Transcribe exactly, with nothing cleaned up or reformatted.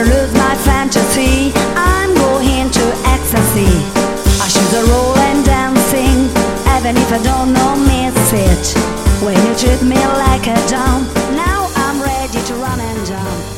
lose my fantasy, I'm going to ecstasy. I should roll and dancing, even if I don't know miss it. When you treat me like a dumb, now I'm ready to run and jump.